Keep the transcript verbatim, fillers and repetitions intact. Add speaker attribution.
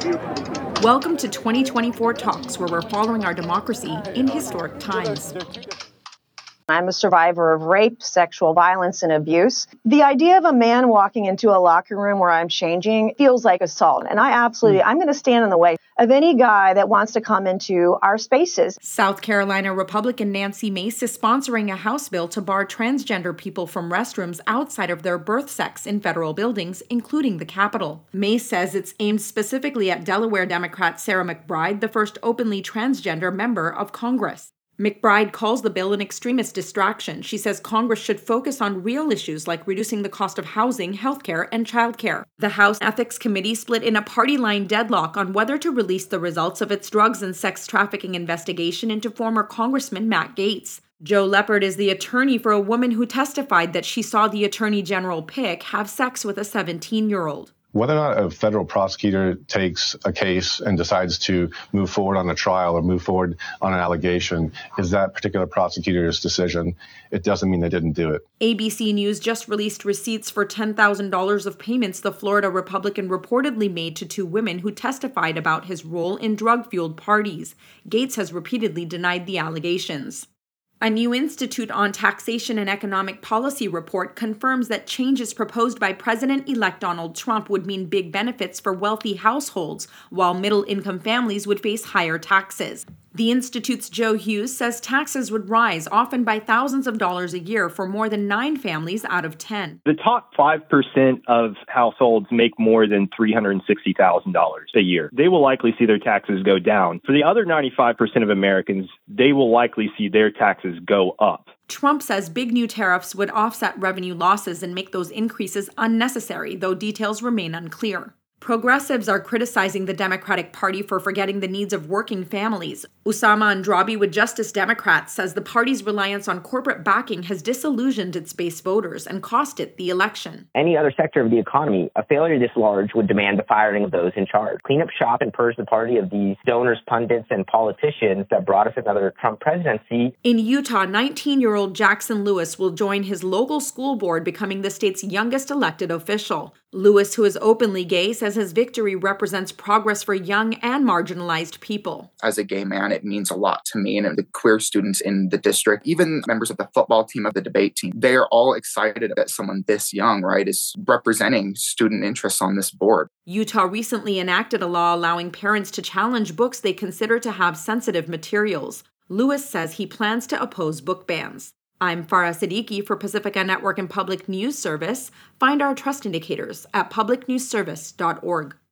Speaker 1: Welcome to twenty twenty-four Talks, where we're following our democracy in historic times.
Speaker 2: I'm a survivor of rape, sexual violence, and abuse. The idea of a man walking into a locker room where I'm changing feels like assault. And I absolutely, I'm going to stand in the way of any guy that wants to come into our spaces.
Speaker 1: South Carolina Republican Nancy Mace is sponsoring a House bill to bar transgender people from restrooms outside of their birth sex in federal buildings, including the Capitol. Mace says it's aimed specifically at Delaware Democrat Sarah McBride, the first openly transgender member of Congress. McBride calls the bill an extremist distraction. She says Congress should focus on real issues like reducing the cost of housing, healthcare, and childcare. The House Ethics Committee split in a party-line deadlock on whether to release the results of its drugs and sex trafficking investigation into former Congressman Matt Gaetz. Joe Leppard is the attorney for a woman who testified that she saw the Attorney General pick have sex with a seventeen-year-old.
Speaker 3: Whether or not a federal prosecutor takes a case and decides to move forward on a trial or move forward on an allegation is that particular prosecutor's decision. It doesn't mean they didn't do it.
Speaker 1: A B C News just released receipts for ten thousand dollars of payments the Florida Republican reportedly made to two women who testified about his role in drug-fueled parties. Gaetz has repeatedly denied the allegations. A new Institute on Taxation and Economic Policy report confirms that changes proposed by President-elect Donald Trump would mean big benefits for wealthy households, while middle-income families would face higher taxes. The Institute's Joe Hughes says taxes would rise, often by thousands of dollars a year, for more than nine families out of ten.
Speaker 4: The top five percent of households make more than three hundred sixty thousand dollars a year. They will likely see their taxes go down. For the other ninety-five percent of Americans, they will likely see their taxes go up.
Speaker 1: Trump says big new tariffs would offset revenue losses and make those increases unnecessary, though details remain unclear. Progressives are criticizing the Democratic Party for forgetting the needs of working families. Usama Andrabi with Justice Democrats says the party's reliance on corporate backing has disillusioned its base voters and cost it the election.
Speaker 5: Any other sector of the economy, a failure this large would demand the firing of those in charge. Clean up shop and purge the party of these donors, pundits, and politicians that brought us another Trump presidency.
Speaker 1: In Utah, nineteen-year-old Jackson Lewis will join his local school board, becoming the state's youngest elected official. Lewis, who is openly gay, says his victory represents progress for young and marginalized people.
Speaker 6: As a gay man, it means a lot to me and the queer students in the district, even members of the football team, of the debate team. They are all excited that someone this young, right, is representing student interests on this board.
Speaker 1: Utah recently enacted a law allowing parents to challenge books they consider to have sensitive materials. Lewis says he plans to oppose book bans. I'm Farah Siddiqui for Pacifica Network and Public News Service. Find our trust indicators at public news service dot org.